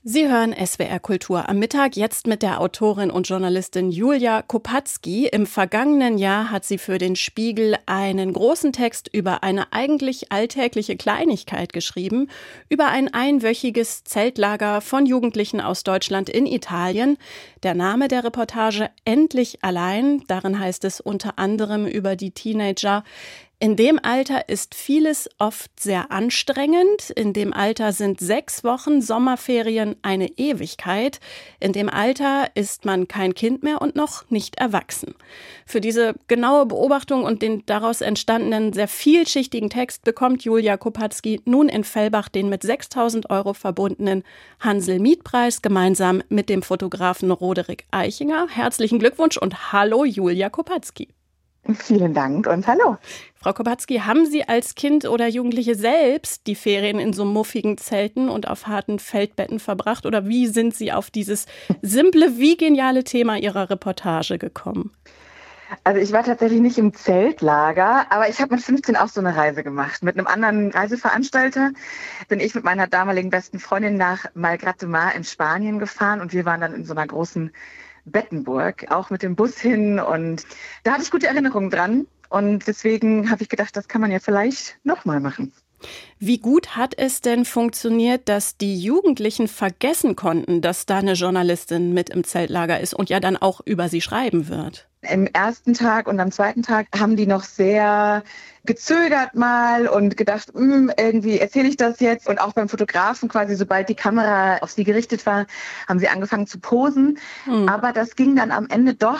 Sie hören SWR Kultur am Mittag, jetzt mit der Autorin und Journalistin Julia Kopatzky. Im vergangenen Jahr hat sie für den Spiegel einen großen Text über eine eigentlich alltägliche Kleinigkeit geschrieben, über ein einwöchiges Zeltlager von Jugendlichen aus Deutschland in Italien. Der Name der Reportage Endlich allein, darin heißt es unter anderem über die Teenager: In dem Alter ist vieles oft sehr anstrengend. In dem Alter sind 6 Wochen Sommerferien eine Ewigkeit. In dem Alter ist man kein Kind mehr und noch nicht erwachsen. Für diese genaue Beobachtung und den daraus entstandenen sehr vielschichtigen Text bekommt Julia Kopatzky nun in Fellbach den mit 6.000 € verbundenen Hansel-Mietpreis gemeinsam mit dem Fotografen Roderich Eichinger. Herzlichen Glückwunsch und hallo Julia Kopatzky. Vielen Dank und hallo. Frau Kopatzky, haben Sie als Kind oder Jugendliche selbst die Ferien in so muffigen Zelten und auf harten Feldbetten verbracht? Oder wie sind Sie auf dieses simple wie geniale Thema Ihrer Reportage gekommen? Also ich war tatsächlich nicht im Zeltlager, aber ich habe mit 15 auch so eine Reise gemacht. Mit einem anderen Reiseveranstalter bin ich mit meiner damaligen besten Freundin nach Malgrat de Mar in Spanien gefahren und wir waren dann in so einer großen Bettenburg, auch mit dem Bus hin, und da hatte ich gute Erinnerungen dran und deswegen habe ich gedacht, das kann man ja vielleicht nochmal machen. Wie gut hat es denn funktioniert, dass die Jugendlichen vergessen konnten, dass da eine Journalistin mit im Zeltlager ist und ja dann auch über sie schreiben wird? Im ersten Tag und am zweiten Tag haben die noch sehr gezögert mal und gedacht, irgendwie erzähle ich das jetzt. Und auch beim Fotografen quasi, sobald die Kamera auf sie gerichtet war, haben sie angefangen zu posen. Aber das ging dann am Ende doch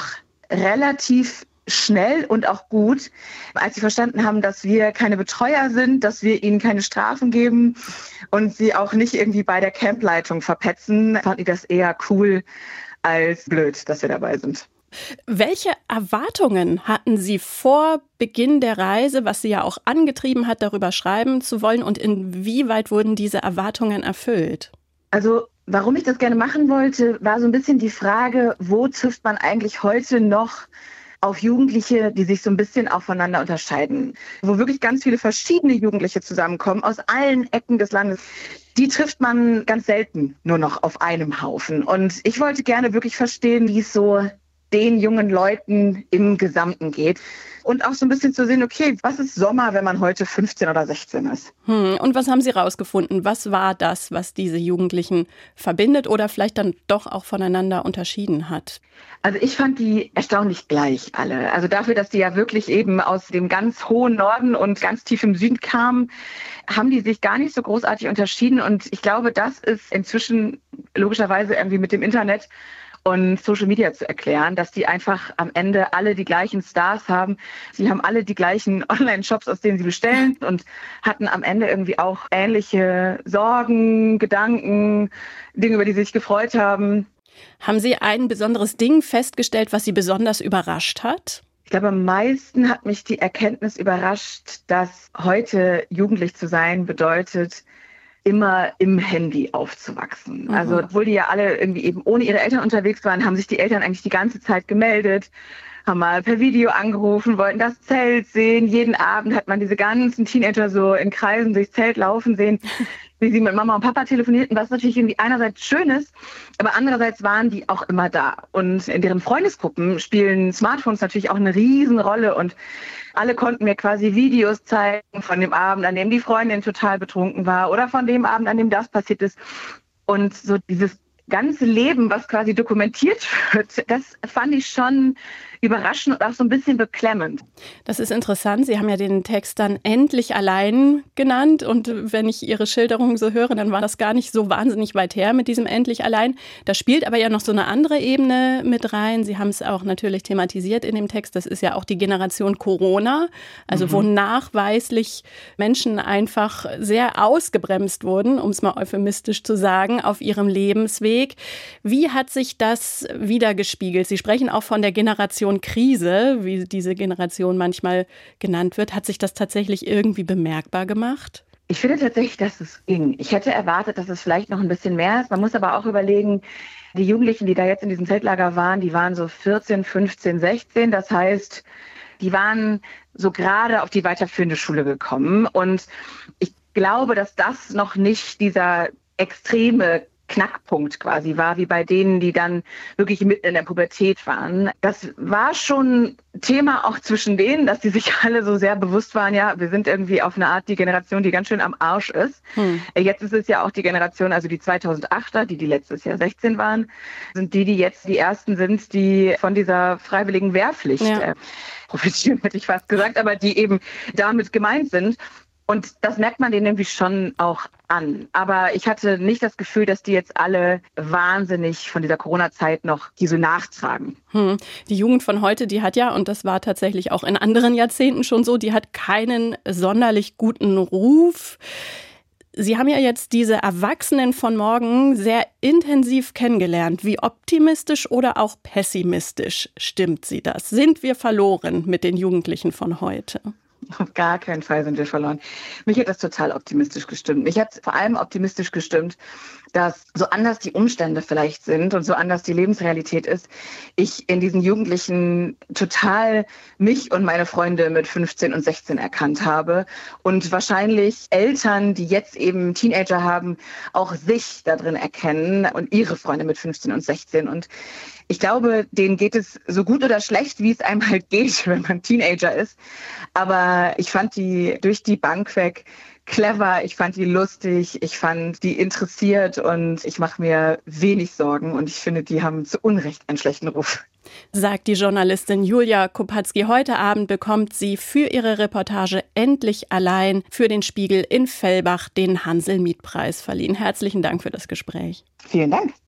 relativ schnell und auch gut, als sie verstanden haben, dass wir keine Betreuer sind, dass wir ihnen keine Strafen geben und sie auch nicht irgendwie bei der Campleitung verpetzen, fanden die das eher cool als blöd, dass wir dabei sind. Welche Erwartungen hatten Sie vor Beginn der Reise, was Sie ja auch angetrieben hat, darüber schreiben zu wollen, und inwieweit wurden diese Erwartungen erfüllt? Also, warum ich das gerne machen wollte, war so ein bisschen die Frage, wo trifft man eigentlich heute noch auf Jugendliche, die sich so ein bisschen aufeinander unterscheiden, wo wirklich ganz viele verschiedene Jugendliche zusammenkommen aus allen Ecken des Landes. Die trifft man ganz selten nur noch auf einem Haufen. Und ich wollte gerne wirklich verstehen, wie es so den jungen Leuten im Gesamten geht. Und auch so ein bisschen zu sehen, okay, was ist Sommer, wenn man heute 15 oder 16 ist? Und was haben Sie rausgefunden? Was war das, was diese Jugendlichen verbindet oder vielleicht dann doch auch voneinander unterschieden hat? Also ich fand die erstaunlich gleich alle. Also dafür, dass die ja wirklich eben aus dem ganz hohen Norden und ganz tief im Süden kamen, haben die sich gar nicht so großartig unterschieden. Und ich glaube, das ist inzwischen logischerweise irgendwie mit dem Internet und Social Media zu erklären, dass die einfach am Ende alle die gleichen Stars haben. Sie haben alle die gleichen Online-Shops, aus denen sie bestellen, und hatten am Ende irgendwie auch ähnliche Sorgen, Gedanken, Dinge, über die sie sich gefreut haben. Haben Sie ein besonderes Ding festgestellt, was Sie besonders überrascht hat? Ich glaube, am meisten hat mich die Erkenntnis überrascht, dass heute jugendlich zu sein bedeutet, immer im Handy aufzuwachsen. Also obwohl die ja alle irgendwie eben ohne ihre Eltern unterwegs waren, haben sich die Eltern eigentlich die ganze Zeit gemeldet, haben mal per Video angerufen, wollten das Zelt sehen. Jeden Abend hat man diese ganzen Teenager so in Kreisen durchs Zelt laufen sehen, wie sie mit Mama und Papa telefonierten, was natürlich irgendwie einerseits schön ist, aber andererseits waren die auch immer da. Und in deren Freundesgruppen spielen Smartphones natürlich auch eine Riesenrolle, und alle konnten mir quasi Videos zeigen von dem Abend, an dem die Freundin total betrunken war, oder von dem Abend, an dem das passiert ist. Und so dieses ganze Leben, was quasi dokumentiert wird, das fand ich schon überraschend und auch so ein bisschen beklemmend. Das ist interessant. Sie haben ja den Text dann Endlich allein genannt. Und wenn ich Ihre Schilderung so höre, dann war das gar nicht so wahnsinnig weit her mit diesem Endlich allein. Da spielt aber ja noch so eine andere Ebene mit rein. Sie haben es auch natürlich thematisiert in dem Text. Das ist ja auch die Generation Corona, also wo nachweislich Menschen einfach sehr ausgebremst wurden, um es mal euphemistisch zu sagen, auf ihrem Lebensweg. Wie hat sich das widergespiegelt? Sie sprechen auch von der Generation Krise, wie diese Generation manchmal genannt wird. Hat sich das tatsächlich irgendwie bemerkbar gemacht? Ich finde tatsächlich, dass es ging. Ich hätte erwartet, dass es vielleicht noch ein bisschen mehr ist. Man muss aber auch überlegen, die Jugendlichen, die da jetzt in diesem Zeltlager waren, die waren so 14, 15, 16. Das heißt, die waren so gerade auf die weiterführende Schule gekommen. Und ich glaube, dass das noch nicht dieser extreme Knackpunkt quasi war, wie bei denen, die dann wirklich mitten in der Pubertät waren. Das war schon Thema auch zwischen denen, dass die sich alle so sehr bewusst waren, ja, wir sind irgendwie auf eine Art die Generation, die ganz schön am Arsch ist. Jetzt ist es ja auch die Generation, also die 2008er, die letztes Jahr 16 waren, sind die jetzt die ersten sind, die von dieser freiwilligen Wehrpflicht profitieren, hätte ich fast gesagt, aber die eben damit gemeint sind. Und das merkt man denen irgendwie schon auch an. Aber ich hatte nicht das Gefühl, dass die jetzt alle wahnsinnig von dieser Corona-Zeit noch die so nachtragen. Die Jugend von heute, die hat ja, und das war tatsächlich auch in anderen Jahrzehnten schon so, die hat keinen sonderlich guten Ruf. Sie haben ja jetzt diese Erwachsenen von morgen sehr intensiv kennengelernt. Wie optimistisch oder auch pessimistisch stimmt Sie das? Sind wir verloren mit den Jugendlichen von heute? Auf gar keinen Fall sind wir verloren. Mich hat das total optimistisch gestimmt. Mich hat vor allem optimistisch gestimmt, dass so anders die Umstände vielleicht sind und so anders die Lebensrealität ist, ich in diesen Jugendlichen total mich und meine Freunde mit 15 und 16 erkannt habe und wahrscheinlich Eltern, die jetzt eben Teenager haben, auch sich da drin erkennen und ihre Freunde mit 15 und 16. Und ich glaube, denen geht es so gut oder schlecht, wie es einem halt geht, wenn man Teenager ist. Aber ich fand die durch die Bank weg clever, ich fand die lustig, ich fand die interessiert und ich mache mir wenig Sorgen und ich finde, die haben zu Unrecht einen schlechten Ruf. Sagt die Journalistin Julia Kopatzky. Heute Abend bekommt sie für ihre Reportage Endlich allein für den Spiegel in Fellbach den Hansel-Mieth-Preis verliehen. Herzlichen Dank für das Gespräch. Vielen Dank.